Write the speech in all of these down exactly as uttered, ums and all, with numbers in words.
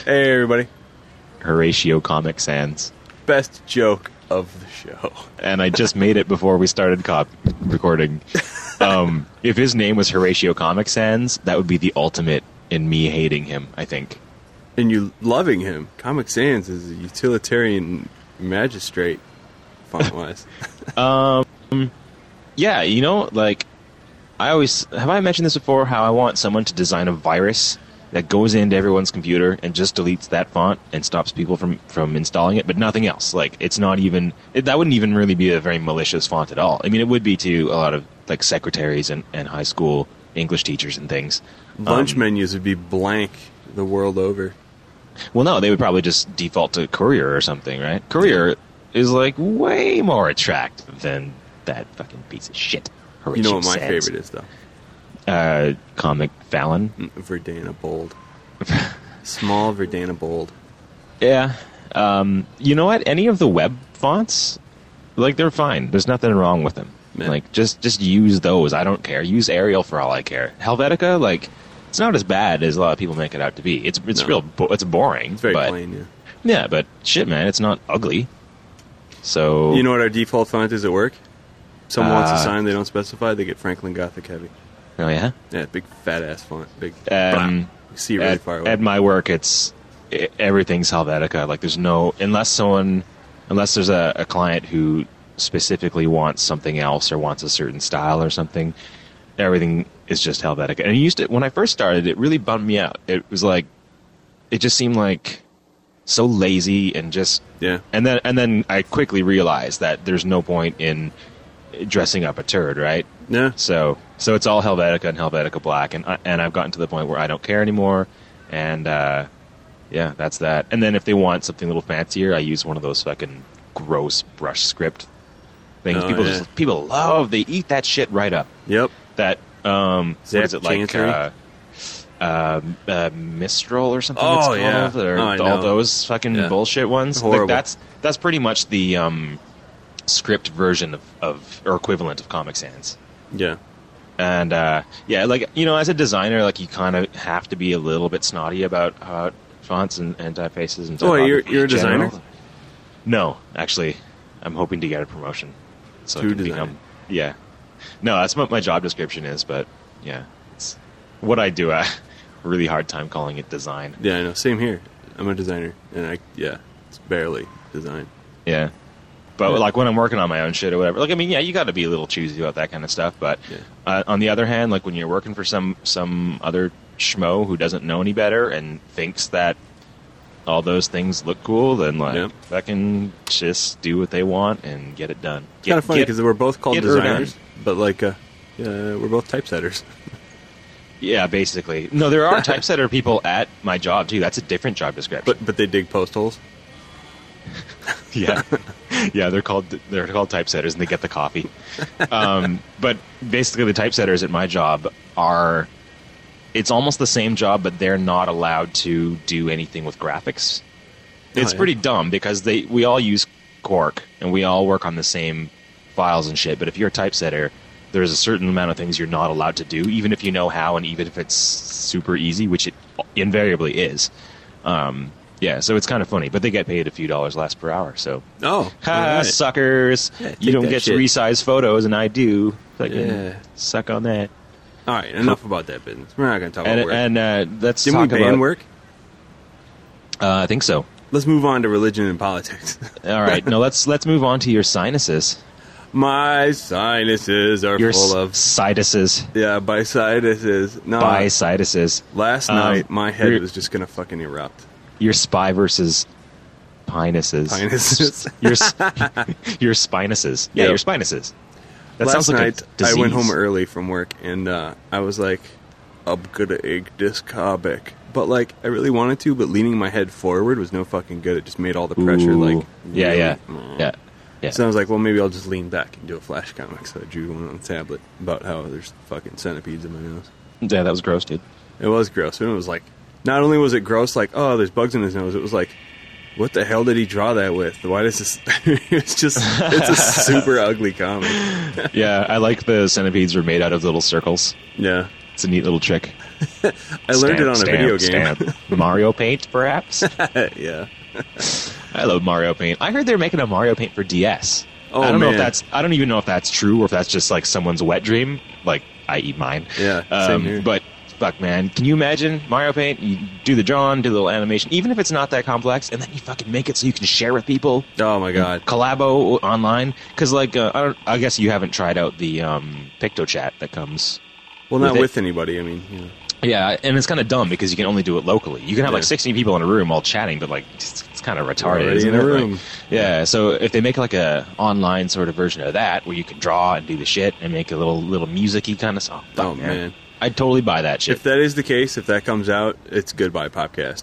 Hey, everybody. Horatio Comic Sans. Best joke of the show. And I just made it before we started cop- recording. Um, if his name was Horatio Comic Sans, that would be the ultimate in me hating him, I think. And you loving him. Comic Sans is a utilitarian magistrate, font-wise. um, yeah, you know, like, I always... Have I mentioned this before, how I want someone to design a virus that goes into everyone's computer and just deletes that font and stops people from, from installing it, but nothing else. Like, it's not even... It, that wouldn't even really be a very malicious font at all. I mean, it would be to a lot of, like, secretaries and, and high school English teachers and things. Lunch um, menus would be blank the world over. Well, no, they would probably just default to Courier or something, right? Courier is, like, way more attractive than that fucking piece of shit. Horatio You know what my Sans. favorite is, though? Uh, Comic Fallon. Verdana Bold. Small Verdana Bold. Yeah. Um, you know what? Any of the web fonts, like, they're fine. There's nothing wrong with them. Yeah. Like, just just use those. I don't care. Use Arial for all I care. Helvetica, like, it's not as bad as a lot of people make it out to be. It's it's No. real. Bo- it's boring. It's very but, plain, yeah. Yeah, but shit, man, it's not ugly. So You know what our default font is at work? Someone wants a Uh, sign they don't specify, they get Franklin Gothic Heavy. Oh yeah. Yeah, big fat-ass font. Big... Um, You see it really at, far away. at my work, it's i everything's Helvetica. Like, there's no unless someone unless there's a, a client who specifically wants something else or wants a certain style or something. Everything is just Helvetica. And it used to when I first started, it really bummed me out. It was like it just seemed like so lazy and just Yeah. And then and then I quickly realized that there's no point in dressing up a turd, right? Yeah. So so it's all Helvetica and Helvetica Black, and I, and I've gotten to the point where I don't care anymore, and uh, yeah, that's that. And then if they want something a little fancier, I use one of those fucking gross brush script things. Oh, people yeah. just people love they eat that shit right up. Yep. That um, what is Zap it like? Chancery? Uh, uh, uh, Mistral or something. Oh, it's yeah. called, or Oh, I all know. those fucking Yeah. bullshit ones. Horrible. Like that's that's pretty much the um, script version of, of or equivalent of Comic Sans. Yeah. And uh, yeah, like you know, as a designer, like you kind of have to be a little bit snotty about uh, fonts and, and typefaces and Oh, you're- typography you're a in general. designer? No, actually, I'm hoping to get a promotion. So I To can designer. become, yeah. No, that's what my job description is, but yeah, it's what I do. I have a really hard time calling it design. Yeah, I know. Same here. I'm a designer, and I yeah, it's barely design. Yeah. But Yeah. like when I'm working on my own shit or whatever, like I mean, yeah, you got to be a little choosy about that kind of stuff. But Yeah. uh, on the other hand, like when you're working for some some other schmo who doesn't know any better and thinks that all those things look cool, then like Yeah. fucking just do what they want and get it done. It's kind of funny because we're both called get her designers, but like uh, yeah, we're both typesetters. yeah, basically. No, there are typesetter people at my job too. That's a different job description. But but they dig post holes. yeah, yeah, they're called they're called typesetters, and they get the coffee. Um, but basically, the typesetters at my job are it's almost the same job, but they're not allowed to do anything with graphics. Oh, It's yeah. pretty dumb because they we all use Quark and we all work on the same files and shit. But if you're a typesetter, there's a certain amount of things you're not allowed to do, even if you know how, and even if it's super easy, which it invariably is. Um, yeah, so it's kind of funny, but they get paid a few dollars less per hour. So, Oh, ha, alright. suckers! Yeah, you take don't that get shit. to resize photos, and I do. Fucking Yeah. suck on that. All right, enough about that business. We're not going to talk And, about work. and uh, let's Didn't we talk ban about work? Uh, I think so. Let's move on to religion and politics. All right, no, let's let's move on to your sinuses. My sinuses are Your full s- of sinuses. yeah, by sinuses. No, By sinuses. last Um, night my head you're- was just going to fucking erupt. Your spy versus pinuses. Pinuses. your s- your spinuses. Yeah, Yep. your spinuses. That Last sounds like night a I disease. went home early from work and uh, I was like, I'm gonna egg this comic. But like I really wanted to, but leaning my head forward was no fucking good. It just made all the pressure Ooh. like yeah, really- yeah, Mm. yeah, yeah. So I was like, well, maybe I'll just lean back and do a flash comic. So I drew one on the tablet about how there's fucking centipedes in my nose. Yeah, that was gross, dude. It was gross. And it was like, not only was it gross, like, oh, there's bugs in his nose, it was like, what the hell did he draw that with? Why does this... it's just, it's a super ugly comic. Yeah, I like the centipedes were made out of little circles. Yeah. It's a neat little trick. I learned it on a Stamp, video game. stamp. Mario Paint, perhaps? Yeah. I love Mario Paint. I heard they're making a Mario Paint for D S. Oh, I don't know if man. that's. I don't even know if that's true or if that's just like someone's wet dream, like that is mine. Yeah, same Um, here. but fuck, man, can you imagine Mario Paint? You do the drawing, do the little animation, even if it's not that complex, and then you fucking make it so you can share with people. Oh my god. Collabo online, because like uh, I don't. I guess you haven't tried out the um, PictoChat that comes. Well, not with it. with anybody. I mean, you know. Yeah, and it's kind of dumb because you can only do it locally. You can have like Yeah. sixteen people in a room all chatting, but like it's, it's kind of retarded. already Isn't in a it? room. Like, yeah, so if they make like a online sort of version of that where you can draw and do the shit and make a little little music-y kind of song, fuck, Oh, man. I'd totally buy that shit. If that is the case, if that comes out, it's goodbye Popcast.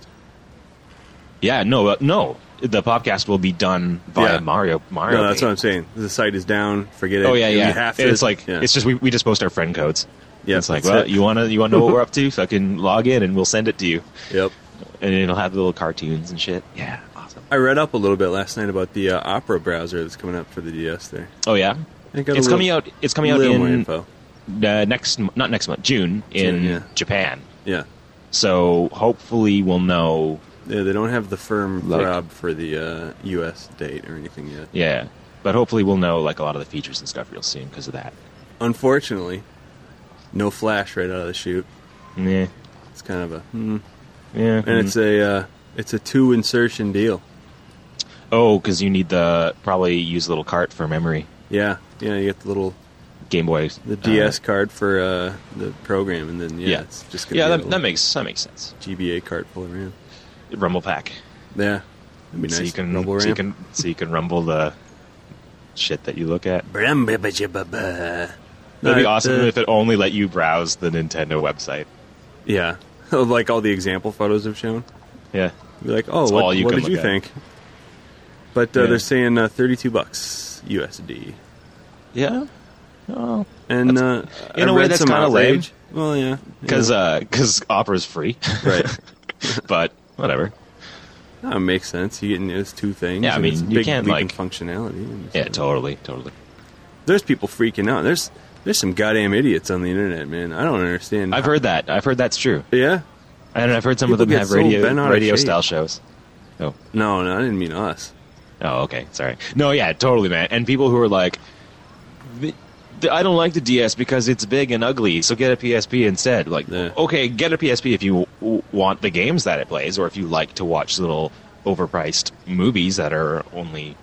yeah, no, uh, no, the podcast will be done via Yeah. Mario. Mario. No, that's Paint. what I'm saying. The site is down. Forget it. Oh yeah, You yeah. have to. It's like yeah. it's just we, we just post our friend codes. Yeah, it's like, that's well, it. you wanna you wanna know what we're up to? Fucking log in and we'll send it to you, Yep. and it'll have the little cartoons and shit. Yeah, awesome. I read up a little bit last night about the uh, Opera browser that's coming up for the D S there. Oh yeah, I got a it's little- coming out. It's coming out little more in info. uh, next, m- not next month, June in June, yeah. Japan. Yeah. So hopefully we'll know. Yeah, they don't have the firm Like- throb for the uh, U S date or anything yet. Yeah, but hopefully we'll know like a lot of the features and stuff real soon because of that. Unfortunately, no Flash right out of the chute. Yeah, It's kind of a hmm. yeah. And it's a uh, it's a two insertion deal. oh, because you need the probably use a little cart for memory. Yeah, yeah. You get the little Game Boy. the D S uh, card for uh, the program, and then yeah, yeah, it's just gonna yeah. be a That, little that makes that makes sense. G B A cart full of RAM. Rumble pack. Yeah, that'd be nice. So you can Rumble so you RAM. can so you can rumble the shit that you look at. That'd That'd be awesome if it only let you browse the Nintendo website. Yeah, like all the example photos have shown. Yeah. Be like, oh, That's what, all you what can did you look at. think? But uh, Yeah. they're saying uh, thirty-two bucks U S D, Yeah. Oh. and uh, in I a way read that's some kinda lame. outrage. Well, yeah, Because yeah. uh, cause Opera's free. right, But whatever. that makes sense. You getting those two things. Yeah, I and mean, it's a you big can't, leap in like- functionality. and Yeah, so- totally, totally. There's people freaking out. There's there's some goddamn idiots on the internet, man. I don't understand. I've heard that. I've heard that's true. Yeah. And I've heard some People of them get have so radio bent out of radio shape. style shows. Oh. No, no, I didn't mean us. Oh, okay. Sorry. No, yeah, totally, man. And people who are like, "The- the- I don't like the D S because it's big and ugly, so get a P S P instead. Like, Yeah. okay, get a P S P if you w- want the games that it plays, or if you like to watch little overpriced movies that are only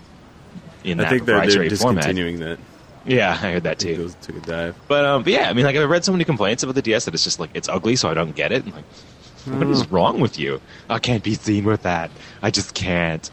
in I that think they're, they're proprietary format. discontinuing that. Yeah, I heard that I think too. those took a dive. But um, but yeah, I mean, like I've read so many complaints about the D S that it's just like it's ugly, so I don't get it. I'm like, what is wrong with you? I can't be seen with that. I just can't.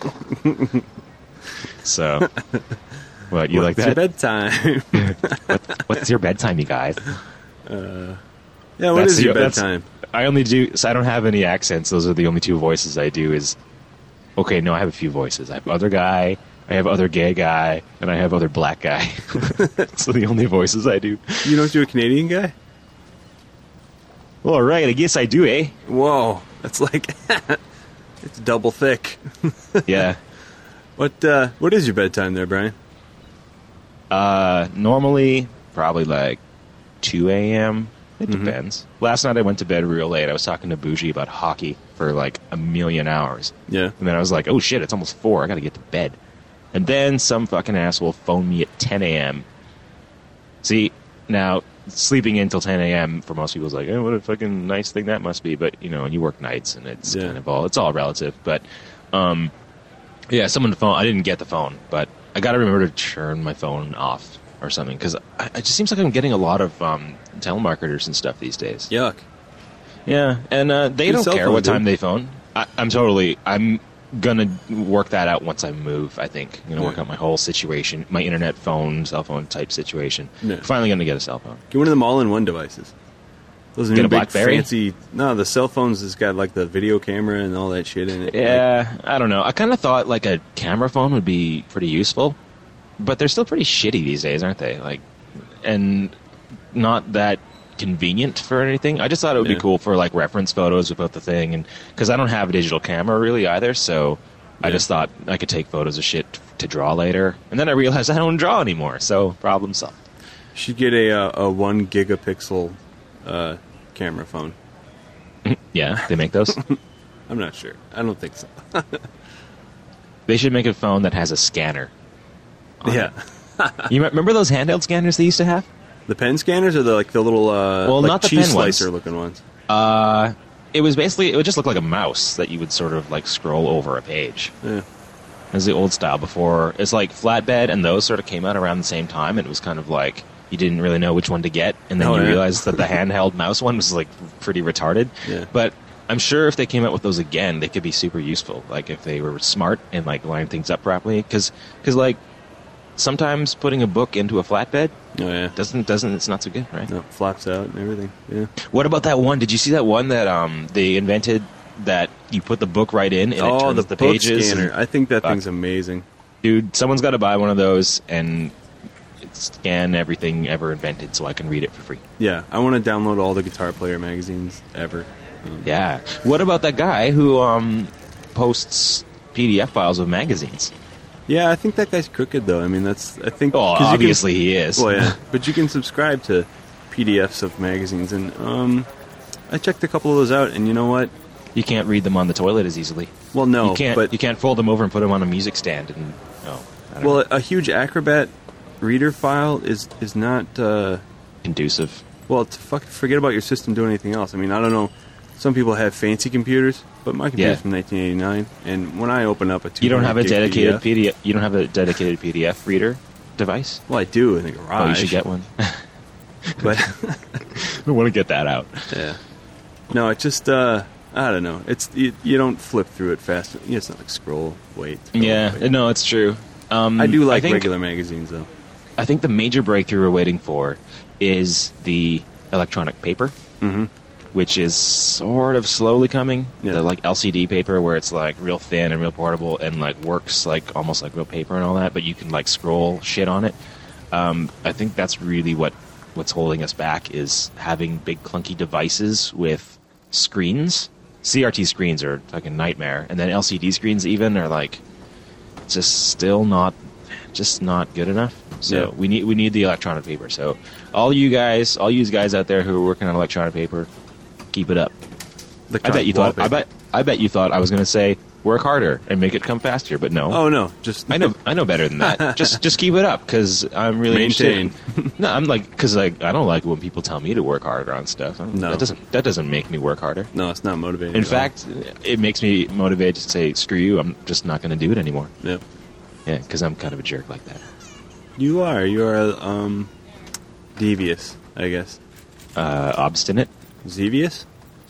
So, what you like What's your that? bedtime? What's your bedtime, you guys? yeah, what That's is your the- that's- bedtime? I only do. So I don't have any accents. Those are the only two voices I do. Is okay. No, I have a few voices. I have other guy. I have other gay guy, and I have other black guy. So the only voices I do. You don't do a Canadian guy? Well, all right. I guess I do, eh? Whoa, that's like it's double thick. Yeah. What uh, what is your bedtime there, Brian? Uh, normally probably like two a.m. It Mhm. depends. Last night I went to bed real late. I was talking to Bougie about hockey for like a million hours. Yeah. And then I was like, oh shit, it's almost four. I gotta get to bed. And then some fucking asshole phoned me at ten a.m. See, now, sleeping in till ten a.m. for most people is like, oh, what a fucking nice thing that must be. But, you know, you work nights and it's Yeah. kind of all, it's all relative. But, um, yeah, someone phone, I didn't get the phone, but I gotta remember to turn my phone off or something. Because it just seems like I'm getting a lot of um, telemarketers and stuff these days. Yuck. Yeah, and uh, they Your don't cell care phone, what time dude. they phone. I, I'm totally. I'm gonna work that out once I move. I think I'm gonna work Yeah. out my whole situation, my internet phone, cell phone type situation. Yeah. Finally, gonna get a cell phone. Get one of them all-in-one devices. Those Get new a big BlackBerry? fancy. No, the cell phones has got like the video camera and all that shit in it. Yeah, I don't know. I kind of thought like a camera phone would be pretty useful, but they're still pretty shitty these days, aren't they? Like, and not that convenient for anything. I just thought it would Yeah. be cool for like reference photos about the thing, and because I don't have a digital camera really either, so I Yeah. just thought I could take photos of shit to draw later, and then I realized I don't draw anymore, so problem solved. Should get a uh, a one gigapixel uh, camera phone. Yeah, they make those. I'm not sure. I don't think so. They should make a phone that has a scanner. Yeah. You remember those handheld scanners they used to have? The pen scanners or the like the little uh, Well, like not the cheese pen ones. slicer looking ones? Uh, it was basically, it would just look like a mouse that you would sort of like scroll over a page. Yeah. It was the old style before. It's like flatbed, and those sort of came out around the same time, and it was kind of like you didn't really know which one to get, and then Oh, you yeah. realized that the handheld mouse one was like pretty retarded. Yeah. But I'm sure if they came out with those again, they could be super useful. Like if they were smart and like lined things up properly, because like sometimes putting a book into a flatbed Oh yeah. doesn't doesn't it's not so good, right? No, it flaps out and everything. Yeah. What about that one? Did you see that one that um they invented that you put the book right in and it Oh, turns the, the, book pages? scanner. and- I think that Fuck. thing's amazing. Dude, someone's got to buy one of those and scan everything ever invented so I can read it for free. Yeah, I want to download all the Guitar Player magazines ever. Um, Yeah. What about that guy who um posts P D F files of magazines? Yeah, I think that guy's crooked though. I mean, that's I think. Oh, 'cause you can- obviously he is. Well, yeah, but you can subscribe to P D Fs of magazines, and um, I checked a couple of those out, and you know what? You can't read them on the toilet as easily. Well, no, you can't. but you can't fold them over and put them on a music stand. And oh, I don't well, know. a huge Acrobat reader file is is not. Uh, Conducive. well, to fuck, forget about your system doing anything else. I mean, I don't know. Some people have fancy computers, but my computer's Yeah. from nineteen eighty-nine, and when I open up a two You don't have a gig dedicated P D F, P D F. You don't have a dedicated P D F reader device. well, I do in the garage. Oh, you should get one. But I want to get that out. yeah, no, it just uh, I don't know. It's you, you don't flip through it fast. It's not like scroll, wait. scroll, Yeah, wait. no, it's true. Um, I do like I think, regular magazines though. I think the major breakthrough we're waiting for is the electronic paper, Mm-hmm. which is sort of slowly coming. Yeah. The like L C D paper where it's like real thin and real portable and like works like almost like real paper and all that, but you can like scroll shit on it. Um, I think that's really what what's holding us back is having big clunky devices with screens. C R T screens are like a nightmare, and then L C D screens even are like just still not just not good enough. So Yeah. we need we need the electronic paper. So all you guys, all you guys out there who are working on electronic paper, keep it up. The I bet you thought I wallpaper. bet I bet you thought I was going to say work harder and make it come faster, but no. Oh no, just I know I know better than that. just just keep it up because I'm really Maintain. interested in- no, I'm like because like I don't like when people tell me to work harder on stuff. No. that doesn't that doesn't make me work harder. No, it's not motivating. In at all. fact, it makes me motivated to say screw you. I'm just not going to do it anymore. yeah, Yeah, because I'm kind of a jerk like that. you are. You are um, devious, I guess. Uh, obstinate, Zevious?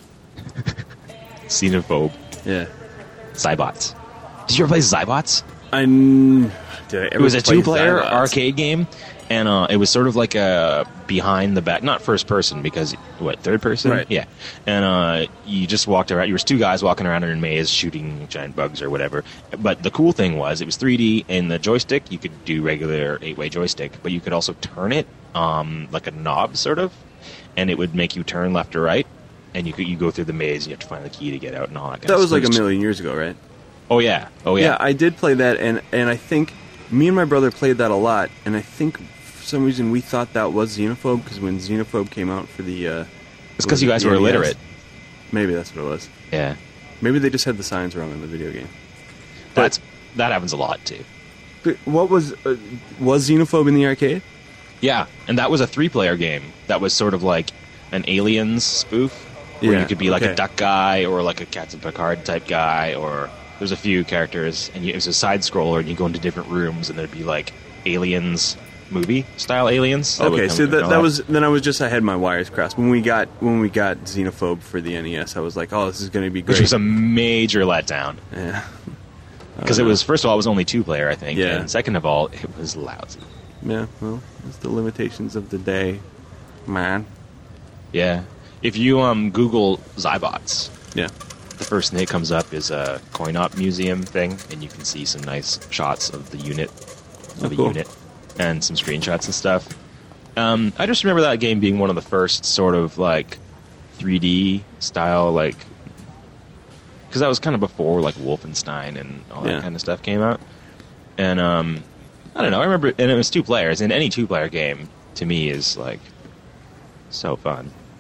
xenophobe, Yeah. Zybots. Did you ever play Zybots? I kn- did I ever It was a play two-player Zybots? arcade game, and uh, it was sort of like a behind the back, not first person because what third person, Right. Yeah. And uh, you just walked around. You were two guys walking around in a maze shooting giant bugs or whatever. But the cool thing was it was three D, and the joystick you could do regular eight-way joystick, but you could also turn it um, like a knob, sort of, and it would make you turn left or right. And you could you go through the maze, you have to find the key to get out and all that. Kind That of was like a stuff. million years ago, right? Oh yeah, oh Yeah, yeah. I did play that, and and I think me and my brother played that a lot, and I think for some reason we thought that was Xenophobe because when Xenophobe came out for the, uh, It's because you guys the were N E S, illiterate. Maybe that's what it was. Yeah, Maybe they just had the signs wrong in the video game. that's that happens a lot too. But what was uh, was Xenophobe in the arcade? Yeah, and that was a three-player game. That was sort of like an Aliens spoof, where Yeah, you could be like a okay. duck guy or like a Captain Picard type guy, or there's a few characters, and you, it was a side scroller, and you go into different rooms, and there'd be like aliens movie style aliens. that would Okay, come so and that all that was then I was just I had my wires crossed when we got when we got Xenophobe for the N E S. I was like, oh, this is going to be great. which was a major letdown yeah, because it was first of all it was only two player, I think, Yeah. and second of all it was lousy. yeah. Well, it's the limitations of the day, man. Yeah, if you um Google Zybots, Yeah. the first thing that comes up is a coin op museum thing, and you can see some nice shots of the unit, of Oh, the cool. unit, and some screenshots and stuff. Um, I just remember that game being one of the first sort of like three D style, like because that was kind of before like Wolfenstein and all that Yeah. kind of stuff came out. And um, I don't know. I remember, and it was two players, and any two player game to me is like so fun.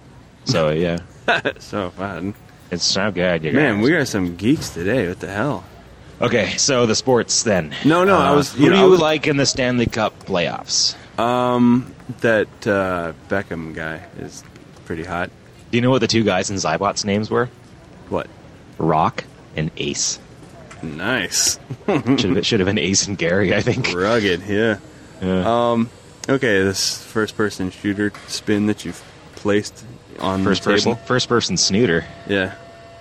So yeah, So fun. it's so good. You Man, guys. we are some geeks today. What the hell? Okay, so the sports then. No, no, Uh, I was. Who You do know, you I was, like in the Stanley Cup playoffs? Um, that uh, Beckham guy is pretty hot. Do you know what the two guys in Zybot's names were? What? Rock and Ace. Nice. Should have should have been Ace and Gary, I think. Rugged. Yeah. Yeah. Um. Okay, this first-person shooter spin that you've placed on first the person, table. first person snooter. Yeah.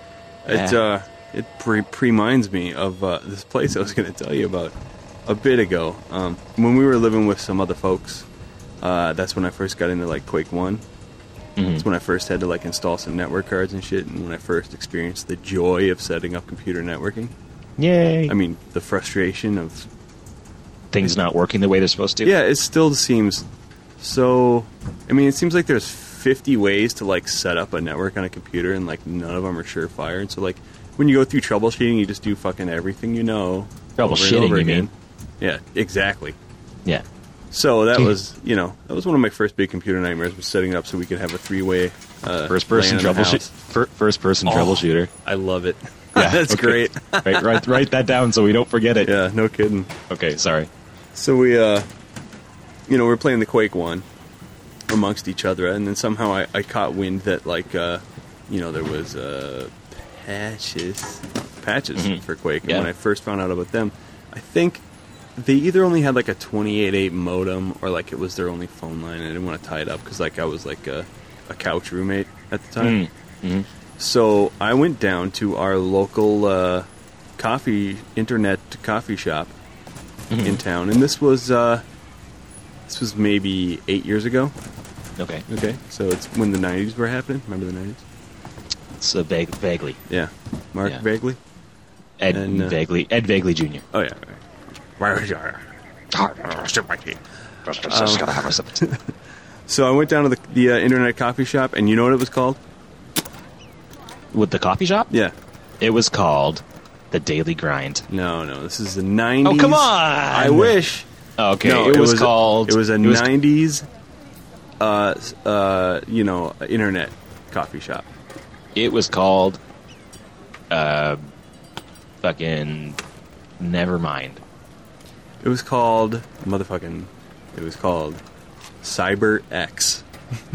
It Yeah. uh, it pre reminds me of uh, this place I was going to tell you about a bit ago. Um, when we were living with some other folks, uh, that's when I first got into like Quake One. Mhm. That's when I first had to like install some network cards and shit, and when I first experienced the joy of setting up computer networking. Yay! I mean, the frustration of Things not working the way they're supposed to. yeah, it still seems so. I mean, it seems like there's fifty ways to like set up a network on a computer, and like none of them are surefire. And so like when you go through troubleshooting, you just do fucking everything you know. over and Troubleshooting, over you again. mean? Yeah, exactly. Yeah. So that was, you know, that was one of my first big computer nightmares, was setting it up so we could have a three-way uh, First person LAN in the troubleshoot. house. Fir- first person Oh. troubleshooter. I love it. Yeah, That's okay. great. Right, write, write that down so we don't forget it. Yeah, no kidding. Okay, sorry. So we, uh, you know, we we're playing the Quake one amongst each other, and then somehow I, I caught wind that, like, uh, you know, there was uh, patches, patches Mhm. for Quake. And Yeah. when I first found out about them, I think they either only had like a twenty-eight eight modem, or like it was their only phone line. And I didn't want to tie it up because, like, I was like a, a couch roommate at the time. Mm-hmm. So I went down to our local uh, coffee internet coffee shop Mm-hmm. in town, and this was uh, this was maybe eight years ago. Okay. Okay, so it's when the nineties were happening. Remember the nineties? It's uh, vague, vaguely. Yeah, Mark Yeah. Vaguely. Ed And, uh, Vaguely. Ed Vaguely Junior Oh yeah. Right. Just gotta have myself. So I went down to the, the uh, internet coffee shop, and you know what it was called? With the coffee shop? Yeah. It was called The Daily Grind. No, no, this is the nineties. Oh, come on! I wish. Oh, okay, No, it, was, called... It was a it was- nineties. Uh, uh, you know, internet coffee shop. It was called... Uh... Fucking... Never mind. It was called motherfucking. It was called Cyber X.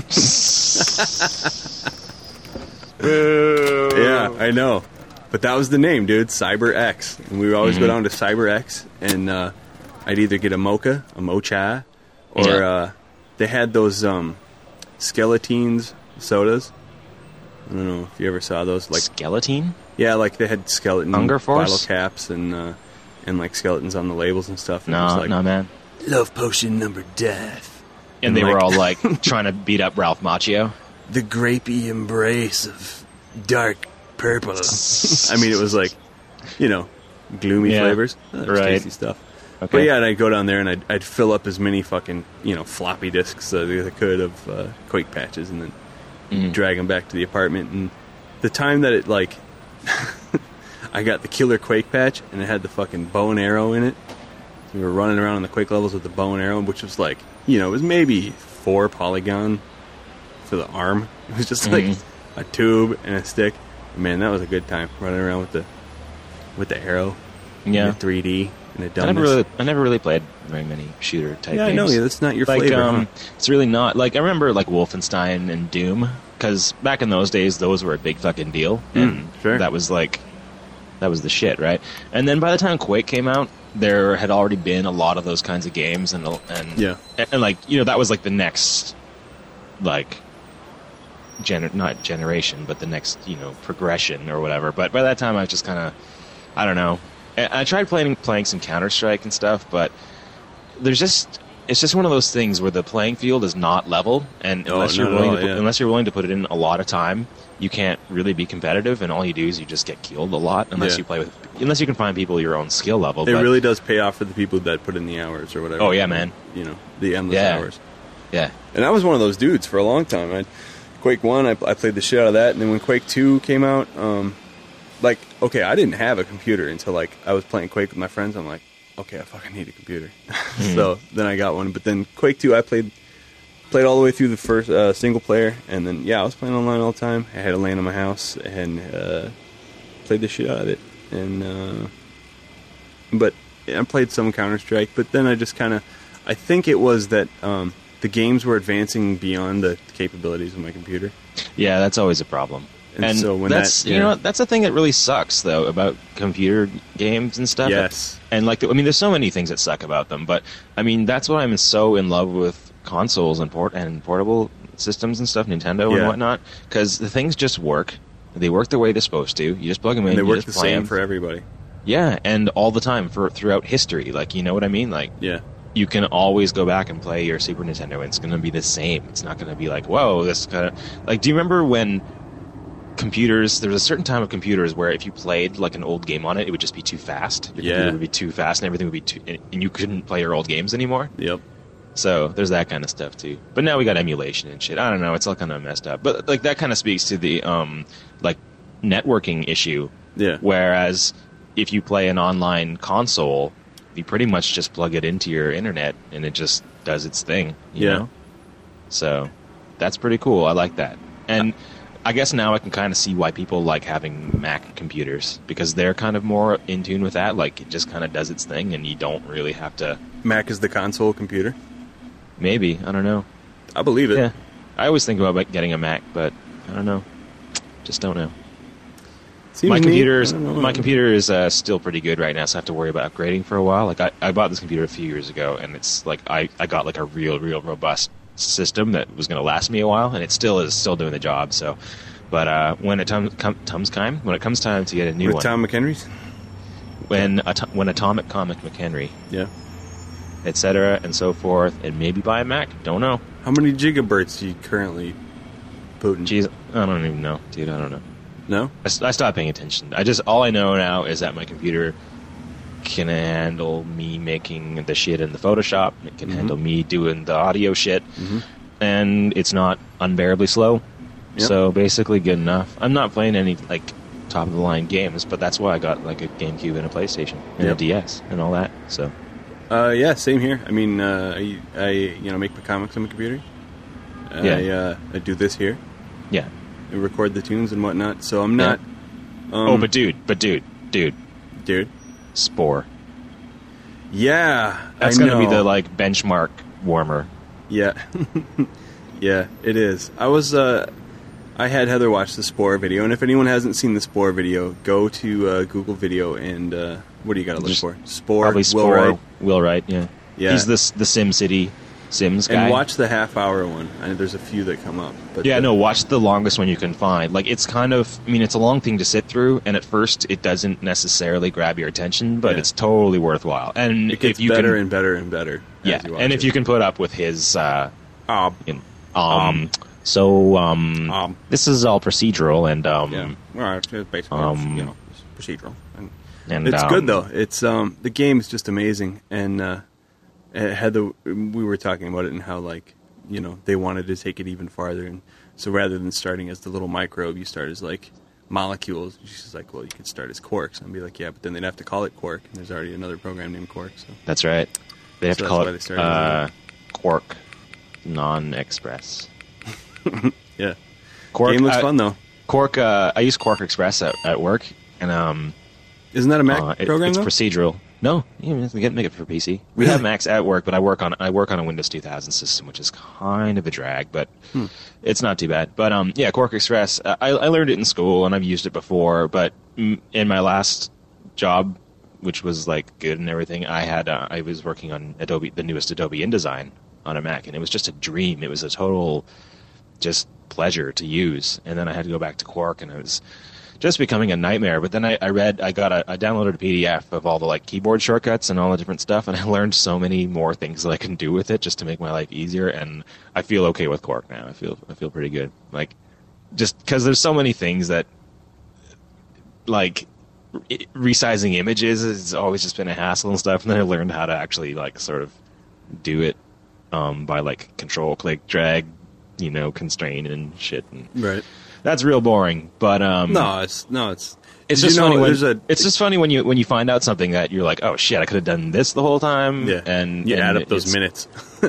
Yeah, I know, but that was the name, dude. Cyber X, and we would always Mhm. go down to Cyber X, and uh, I'd either get a mocha, a mocha, or Yeah. uh, they had those um, Skeletines sodas. I don't know if you ever saw those. Like, Skeleton? yeah, like they had skeleton Hunger Force? bottle caps and uh, and like skeletons on the labels and stuff. And it was No, like, no, man. love potion number death. And they like- were all like trying to beat up Ralph Macchio. The grapey embrace of dark purple. I mean, it was like, you know, gloomy Yeah, flavors. Oh, that was right. tasty stuff. Okay. But yeah, and I'd go down there and I'd, I'd fill up as many fucking, you know, floppy disks as I could of uh, Quake patches, and then Mhm. drag them back to the apartment. And the time that it, like, I got the killer Quake patch and it had the fucking bow and arrow in it. We were running around in the Quake levels with the bow and arrow, which was like, you know, it was maybe four polygon for the arm. It was just like Mhm. a tube and a stick. Man, that was a good time running around with the with the arrow. Yeah. in three D and a I never dumbness. really, I never really played very many shooter type yeah, I games. know. Yeah, that's not your like, flavor. um, huh? it's really not. Like, I remember like Wolfenstein and Doom, because back in those days, those were a big fucking deal, and Mm, sure. that was like, that was the shit, right? And then by the time Quake came out, there had already been a lot of those kinds of games, and and Yeah. and, and like you know that was like the next, like, gener- not generation, but the next you know progression or whatever. But by that time, I was just kind of, I don't know. I, I tried playing playing some Counter Strike and stuff, but there's just it's just one of those things where the playing field is not level, and Oh, unless you're not at willing all, to put, yeah. unless you're willing to put it in a lot of time, you can't really be competitive. And all you do is you just get killed a lot unless Yeah. you play with unless you can find people your own skill level. It but, really does pay off for the people that put in the hours or whatever. Oh, yeah, man. You know, the endless Yeah. hours. yeah, And I was one of those dudes for a long time. I, Quake one, I, I played the shit out of that, and then when Quake two came out, um, like, okay, I didn't have a computer until, like, I was playing Quake with my friends. I'm like, okay, I fucking need a computer. So then I got one. But then Quake two, I played played all the way through the first uh, single player, and then yeah, I was playing online all the time. I had a LAN in my house and uh, played the shit out of it. And uh, but I played some Counter Strike, but then I just kind of, I think it was that um, the games were advancing beyond the capabilities of my computer. Yeah, that's always a problem. And, and so when that's that, you yeah. know that's the thing that really sucks though about computer games and stuff. Yes. And like I mean, there's so many things that suck about them, but I mean that's why I'm so in love with consoles and port and portable systems and stuff, Nintendo Yeah. and whatnot, because the things just work. They work the way they're supposed to. You just plug them in. And they you work just the play same 'em. for everybody. Yeah, and all the time for throughout history. Like you know what I mean? Like Yeah. you can always go back and play your Super Nintendo, and it's going to be the same. It's not going to be like, whoa, this kind of like. Do you remember when computers? There was a certain time of computers where if you played like an old game on it, it would just be too fast. Your Yeah. computer would be too fast, and everything would be too, and you couldn't play your old games anymore. Yep. So there's that kind of stuff too. But now we got emulation and shit. I don't know. It's all kind of messed up. But like that kind of speaks to the um like networking issue. Yeah. Whereas if you play an online console, you pretty much just plug it into your internet and it just does its thing. You Yeah. know? So that's pretty cool. I like that. And I guess now I can kind of see why people like having Mac computers, because they're kind of more in tune with that. Like it just kind of does its thing and you don't really have to. Mac is the console computer. Maybe. I don't know. I believe it. Yeah. I always think about getting a Mac, but I don't know. Just don't know. Seems my neat. computer is I don't know. my computer is uh, still pretty good right now, so I have to worry about upgrading for a while. Like I, I bought this computer a few years ago, and it's like I, I got like a real real robust system that was going to last me a while, and it still is still doing the job. So, but uh, when it comes com- comes time when it comes time to get a new With one, Tom McHenry's? when Ato- when Atomic Comic McHenry, Yeah. et cetera, and so forth, and maybe buy a Mac. Don't know. How many gigabytes do you currently put in? Jeez, I don't even know, dude. I don't know. No? I, s- I stopped paying attention. I just all I know now is that my computer can handle me making the shit in the Photoshop. It can Mhm. handle me doing the audio shit, Mhm. and it's not unbearably slow. Yep. So basically, good enough. I'm not playing any like top of the line games, but that's why I got like a GameCube and a PlayStation and Yep. a D S and all that. So Uh, yeah, same here. I mean, uh, I, I, you know, make my comics on my computer. Yeah. I, uh, I do this here. yeah. I record the tunes and whatnot, so I'm not... Um, oh, but dude, but dude, dude, Dude. Spore. Yeah, That's I gonna be know. the like benchmark warmer. Yeah. Yeah, it is. I was, uh... I had Heather watch the Spore video, and if anyone hasn't seen the Spore video, go to uh, Google Video and, uh... what do you gotta look Just for? Spore, Probably Will Spore. Wright, Will Wright, yeah. Yeah. He's this the Sim City Sims guy. and watch the half-hour one. I know there's a few that come up. But Yeah, the- no, watch the longest one you can find. Like, it's kind of, I mean, it's a long thing to sit through, and at first it doesn't necessarily grab your attention, but Yeah. it's totally worthwhile. And It gets if you better can, and better and better. yeah, as you watch and if it. you can put up with his, uh, Um, in, um, so, um, Um. this is all procedural, and, um, yeah. Well, it's basically, Um, you know, it's procedural. And and, it's um, good though. It's um the game is just amazing, and uh, it had the we were talking about it and how like you know they wanted to take it even farther, and so rather than starting as the little microbe, you start as like molecules. She's like, well, you could start as quarks. And I'd be like, yeah, but then they'd have to call it Quark, and there's already another program named Quark. So That's right. They have So to that's call why they it started uh, Quark Non-Express. yeah, Quark, game looks uh, fun though. Quark, uh, I use Quark Express at, at work, and um, Isn't that a Mac uh, it- program it's though? procedural. No, you know, we get make it for P C. We Really? have Macs at work, but I work on I work on a Windows two thousand system, which is kind of a drag, but Hmm. it's not too bad. But um, yeah, Quark Express. Uh, I, I learned it in school, and I've used it before. But mm, in my last job, which was like good and everything, I had uh, I was working on Adobe, the newest Adobe InDesign on a Mac, and it was just a dream. It was a total just pleasure to use. And then I had to go back to Quark, and it was just becoming a nightmare. But then I, I read, I got a, I downloaded a P D F of all the like keyboard shortcuts and all the different stuff, and I learned so many more things that I can do with it just to make my life easier. And I feel okay with Quark now. I feel, I feel pretty good. Like, just because there's so many things that, like, re- resizing images has always just been a hassle and stuff. And then I learned how to actually like sort of do it um, by like control, click, drag, you know, constrain and shit. And Right. that's real boring, but um, No, it's no, it's it's did just you know funny when there's a it's just funny when you when you find out something that you're like, oh shit, I could have done this the whole time. yeah, and you and add up those it's- minutes.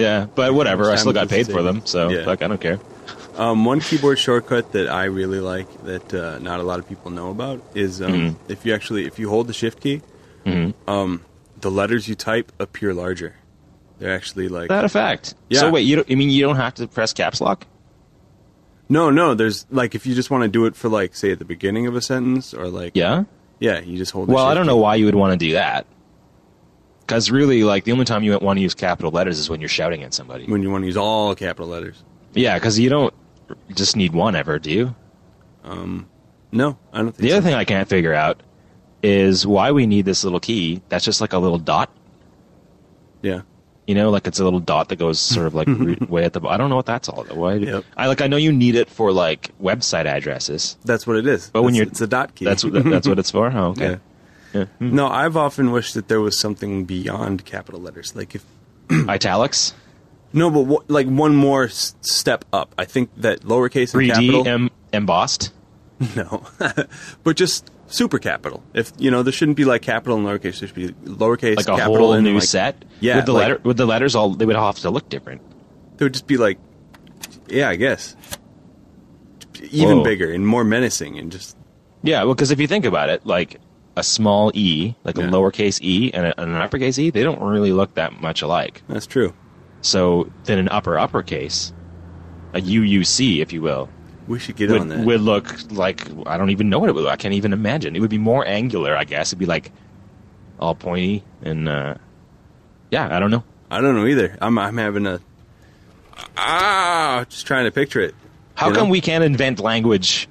Yeah, but whatever. I Time still got is paid the for same. them, so Yeah. fuck, I don't care. Um, one keyboard shortcut that I really like that uh, not a lot of people know about is um, Mhm. if you actually if you hold the shift key, Mhm. um, the letters you type appear larger. They're actually like That a fact. Yeah. So wait, you don't, I mean you don't have to press caps lock? no, no. There's like if you just want to do it for like say at the beginning of a sentence or like Yeah. yeah, you just hold. The Well, I shift don't key. know why you would want to do that. Because really, like the only time you want to use capital letters is when you're shouting at somebody. when you want to use all capital letters. Yeah, because you don't just need one ever, do you? No, I don't think The so. other thing I can't figure out is why we need this little key. That's just like a little dot. Yeah, You know, like it's a little dot that goes sort of like re- way at the. I don't know what that's all. Why? Yep. I like. I know you need it for like website addresses. that's what it is. But when It's- you're- it's a dot key. That's what that's what it's for. Oh, okay. yeah. Yeah. Hmm. No, I've often wished that there was something beyond capital letters. Like if Italics, no, but w- like one more s- step up. I think that lowercase and three D capital. em- embossed. No, but just super capital. If you know, there shouldn't be like capital and lowercase. There should be lowercase, Like a capital, whole and new like, set. Yeah, with the like- letter with the letters all they would all have to look different. There would just be like, yeah, I guess, even Whoa. bigger and more menacing, and just Yeah, well, because if you think about it, like a small e, like Yeah. a lowercase e and, a, and an uppercase e, they don't really look that much alike. that's true. So then an upper uppercase, a U U C, if you will, We should get would, on that. would look like, I don't even know what it would look. I can't even imagine. It would be more angular, I guess. It'd be like all pointy and uh, yeah, I don't know. I don't know either. I'm I'm having a ah, just trying to picture it. How You come know? we can't invent language?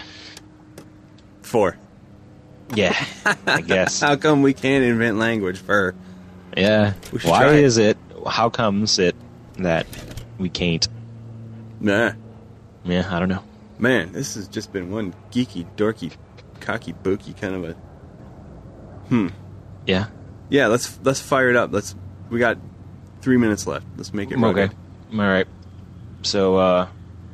For Yeah, I guess. how come we can't invent language for? Yeah. We should Why try it. is it? How comes it that we can't? Nah, Yeah, I don't know. man, this has just been one geeky, dorky, cocky, booky kind of a. Hmm. Yeah. Yeah, let's let's fire it up. Let's. We got three minutes left. Let's make it. Okay. rugged. All right. So, uh,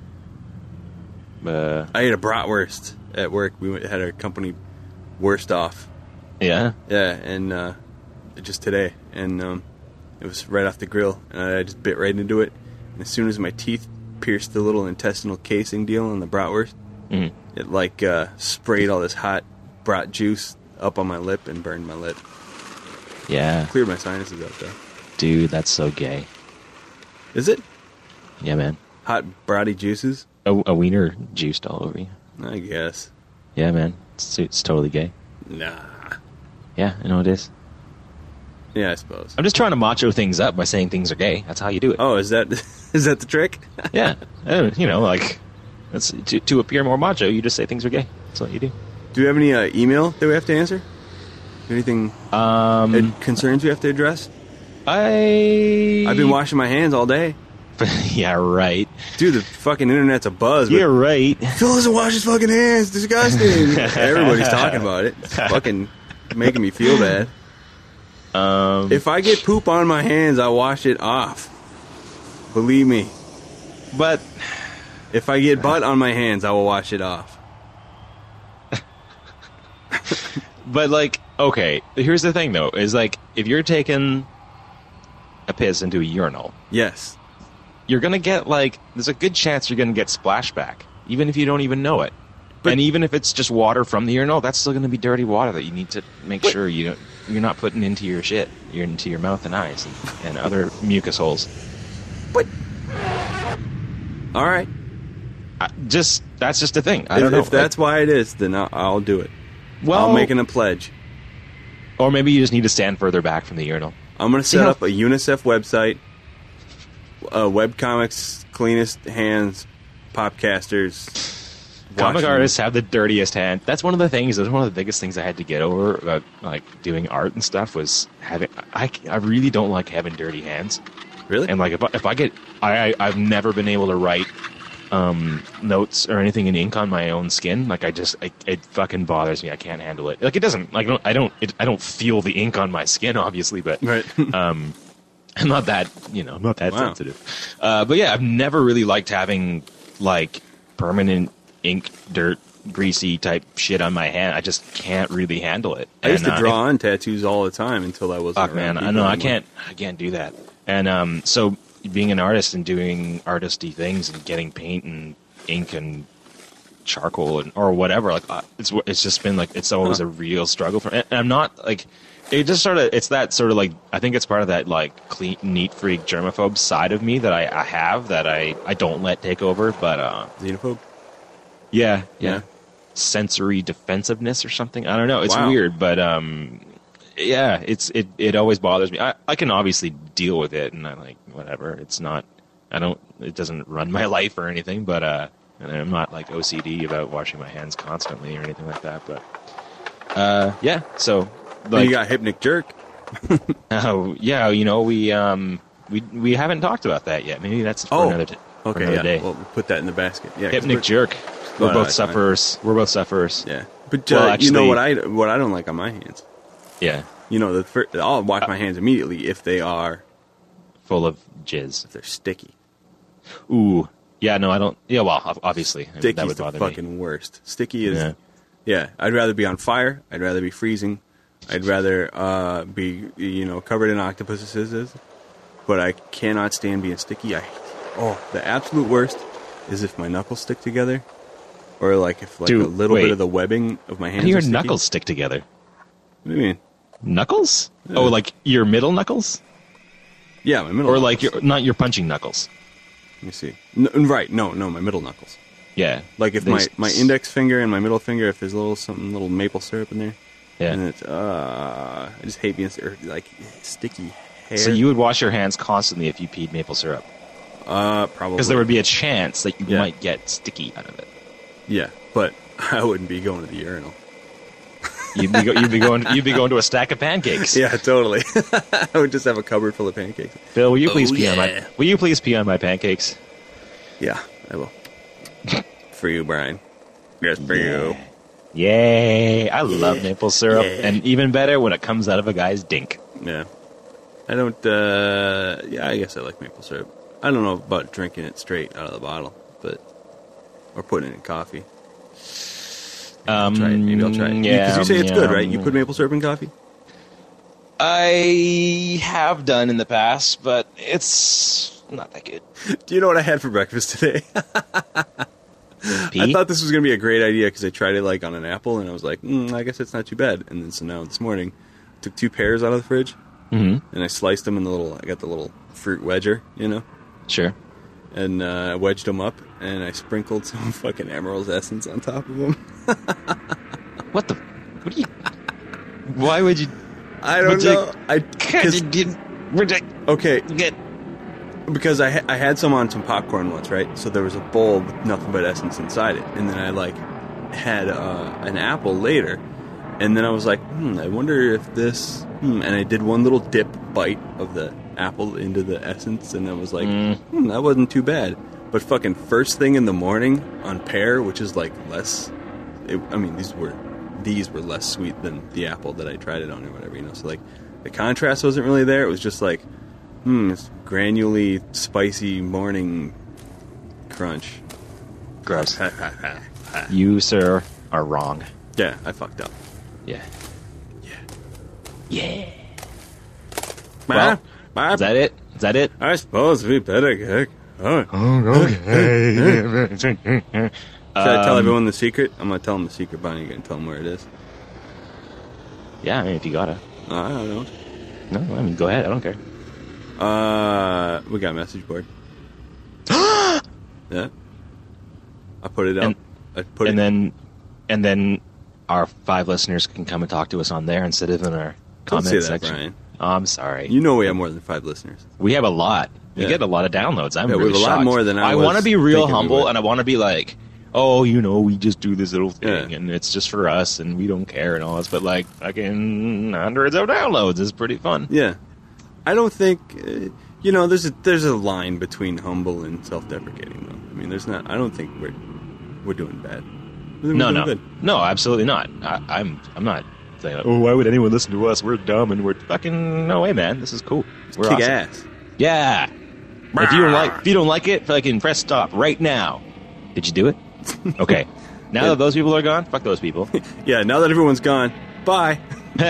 uh, I ate a bratwurst at work. We went, had our company worst off. yeah. Yeah, and uh, just today, and um, it was right off the grill, and I just bit right into it. And as soon as my teeth pierced the little intestinal casing deal on the bratwurst, hmm it like uh, sprayed all this hot brat juice up on my lip and burned my lip. Yeah. Cleared my sinuses out though. Dude, that's so gay. Is it Yeah, man. hot bratty juices? A, a wiener juiced all over you. I guess. Yeah, man. It's, it's totally gay. Nah. Yeah, I know it is. Yeah, I suppose. I'm just trying to macho things up by saying things are gay. That's how you do it. Oh, is that is that the trick? Yeah. Uh, You know, like, that's, to, to appear more macho, you just say things are gay. That's what you do. Do we have any uh, email that we have to answer? Anything Um, uh, concerns we have to address? I... I've been washing my hands all day. yeah, right. Dude, the fucking internet's a buzz. You're right. Phil doesn't wash his fucking hands. Disgusting. Everybody's talking about it. It's fucking making me feel bad. Um, If I get poop on my hands, I wash it off. Believe me. but If I get butt on my hands, I will wash it off. But, like, okay, here's the thing, though, is, like, if you're taking a piss into a urinal, Yes. you're going to get, like, there's a good chance you're going to get splashback, even if you don't even know it. But- and even if it's just water from the urinal, that's still going to be dirty water that you need to make sure you don't, you're not putting into your shit, you're into your mouth and eyes and, and other mucus holes. But. All right. I, just, that's just a thing. I If, don't know. if that's why it is, then I'll, I'll do it. well, I'm making a pledge. or maybe you just need to stand further back from the urinal. I'm going to set how- up a UNICEF website. Uh, webcomics, cleanest hands, popcasters. Comic watching- artists have the dirtiest hand. That's one of the things. That's one of the biggest things I had to get over about like doing art and stuff was having. I, I really don't like having dirty hands. Really? And like if I, if I get, I, I I've never been able to write um, notes or anything in ink on my own skin. Like I just, I, it fucking bothers me. I can't handle it. Like it doesn't. Like I don't. I don't, it, I don't feel the ink on my skin, obviously, but Right. um, I'm not that. You know, I'm not that Wow. sensitive. Uh, but yeah, I've never really liked having like permanent ink, dirt, greasy type shit on my hand. I just can't really handle it. I used And, to uh, draw on tattoos all the time until I wasn't Fuck around man, I people know I anymore. can't. I can't do that. And um, so being an artist and doing artisty things and getting paint and ink and charcoal and or whatever, like uh, it's it's just been like it's always huh. a real struggle for. And I'm not like it just sort of it's that sort of like I think it's part of that like clean neat freak germaphobe side of me that I, I have that I, I don't let take over. But uh, xenophobe. Yeah, yeah, yeah. Sensory defensiveness or something. I don't know. It's wow. weird, but um. Yeah, it's it, it always bothers me. I, I can obviously deal with it, and I like whatever. It's not, I don't, it doesn't run my life or anything. But uh, and I'm not like O C D about washing my hands constantly or anything like that. But uh, yeah, so like, you got Hypnic Jerk. Oh yeah, you know we um we we haven't talked about that yet. Maybe that's for oh, another, t- okay, for another yeah. day. Well, we'll put that in the basket. Yeah, Hypnic Jerk. We're well, both no, sufferers. We're both sufferers. Yeah, but uh, well, actually, you know what I what I don't like on my hands. Yeah. You know, the first, I'll wash my hands immediately if they are full of jizz. If they're sticky. Ooh. Yeah, no, I don't. Yeah, well, obviously. Sticky's that would the bother fucking me. worst. Sticky is. Yeah. yeah. I'd rather be on fire. I'd rather be freezing. I'd rather uh, be, you know, covered in octopuses. But I cannot stand being sticky. I. Oh, the absolute worst is if my knuckles stick together. Or, like, if, like, Dude, a little wait. bit of the webbing of my hands How do your are sticky. knuckles stick together? What do you mean? Knuckles? Yeah. Oh, like your middle knuckles? Yeah, my middle Or knuckles. like your not your punching knuckles. Let me see. N- right, no, no, my middle knuckles. Yeah. Like if They my, s- my index finger and my middle finger, if there's a little something, little maple syrup in there, Yeah. and it's uh, I just hate being or, like sticky hair. So you would wash your hands constantly if you peed maple syrup. uh probably Because there would be a chance that you Yeah. might get sticky out of it. yeah, but I wouldn't be going to the urinal. You'd be, go, you'd be going you'd be going to a stack of pancakes. Yeah, totally. I would just have a cupboard full of pancakes. Bill, will you please Oh, pee on yeah. my Will you please pee on my pancakes? Yeah, I will. For you, Brian. Yes, for you. Yay! I love maple syrup, Yeah. and even better when it comes out of a guy's dink. Yeah. I don't. uh Yeah, I guess I like maple syrup. I don't know about drinking it straight out of the bottle, but or putting it in coffee. Um, Try it. Maybe I'll try it. Yeah, Because you say it's yeah, good, right? You yeah. put maple syrup in coffee? I have done in the past, but it's not that good. Do you know what I had for breakfast today? Pee? I thought this was going to be a great idea because I tried it like on an apple, and I was like, mm, I guess it's not too bad. And then so now this morning, I took two pears out of the fridge, Mm-hmm. and I sliced them in the little, I got the little fruit wedger, you know? Sure. And uh, I wedged them up, and I sprinkled some fucking Emerald's Essence on top of them. What the? What do you? Why would you? I don't Would you- know. I cause, okay, Get. because I ha- I had some on some popcorn once, right? So there was a bowl with nothing but essence inside it, and then I like had uh, an apple later, and then I was like, hmm, I wonder if this. Hmm, and I did one little dip bite of the apple into the essence, and I was like, Mm. hmm, that wasn't too bad. But fucking first thing in the morning on pear, which is like less. It, I mean, these were these were less sweet than the apple that I tried it on or whatever, you know. So like the contrast wasn't really there. It was just like, hmm, it's granulary, spicy morning crunch. Gross. You, sir, are wrong. Yeah, I fucked up. Yeah. Yeah. Yeah. Well, Is that it? Is that it? I suppose we better get. Oh. Okay. Should I tell everyone the secret? I'm gonna tell them the secret, Bonnie. You're gonna tell them where it is. Yeah, I mean, if you gotta. No, I don't. No, I mean, go ahead. I don't care. Uh, we got a message board. Yeah. I put it up. And- I put and it. then, and then, our five listeners can come and talk to us on there instead of in our Don't comment say that, section. Brian. Oh, I'm sorry. You know we have more than five listeners. We have a lot. We Yeah. get a lot of downloads. I'm Yeah, we really have a lot shocked. more than I want to was be real thinking we humble, would. and I want to be like, oh, you know, we just do this little thing, Yeah. and it's just for us, and we don't care and all this. But like, fucking hundreds of downloads is pretty fun. Yeah. I don't think. Uh, you know, there's a there's a line between humble and self-deprecating, though. I mean, there's not. I don't think we're we're doing bad. I think we're No, doing no, good. no, absolutely not. I, I'm, I'm not saying, oh, why would anyone listen to us? We're dumb, and we're fucking no way, man. This is cool. We're Kick awesome. ass. Yeah. If you don't like, if you don't like it, fucking press stop right now. Did you do it? Okay. Now that those people are gone, fuck those people. Yeah. Now that everyone's gone, bye.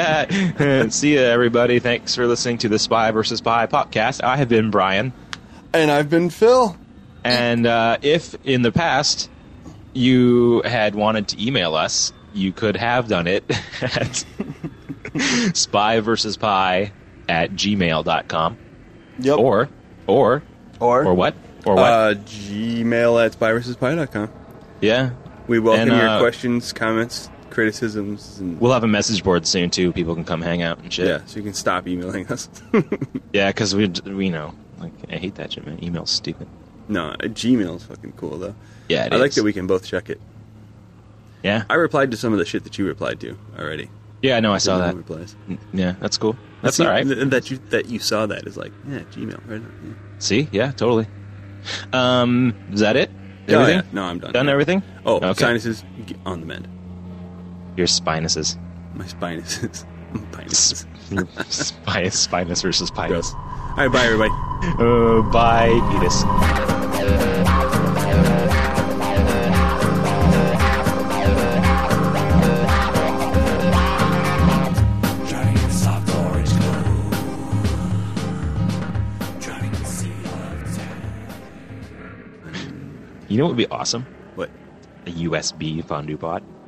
See ya, everybody. Thanks for listening to the Spy versus Spy podcast. I have been Brian. And I've been Phil. And uh, if in the past you had wanted to email us, you could have done it at spy versus pie at gmail dot com. Yep. Or, or, or, or what? Or what? Uh, Gmail at spy versus pie dot com. Yeah. We welcome And, your uh, questions, comments, criticisms, and We'll have a message board soon, too. People can come hang out and shit. yeah, so you can stop emailing us. Yeah, because we, we know. Like, I hate that shit, man. Email's stupid. No, uh, Gmail's fucking cool, though. Yeah, it I like is. that we can both check it. Yeah. I replied to some of the shit that you replied to already. Yeah, I know. I saw The that. no replies. Yeah, that's cool. That's See, all right. th- That you that you saw that is like, yeah, Gmail, right? Yeah. See? Yeah, totally. Um, is that it? Oh, Everything? yeah. No, I'm done. Done everything? Oh, Okay. sinuses g- on the mend. Your spinuses. My spinuses. My spinuses. Your spinus, spinus versus Gross. pinus. All right, bye, everybody. Uh, bye, penis. Drowning in soft orange glow. Drowning in sea of tan. You know what would be awesome? What? A U S B fondue pot.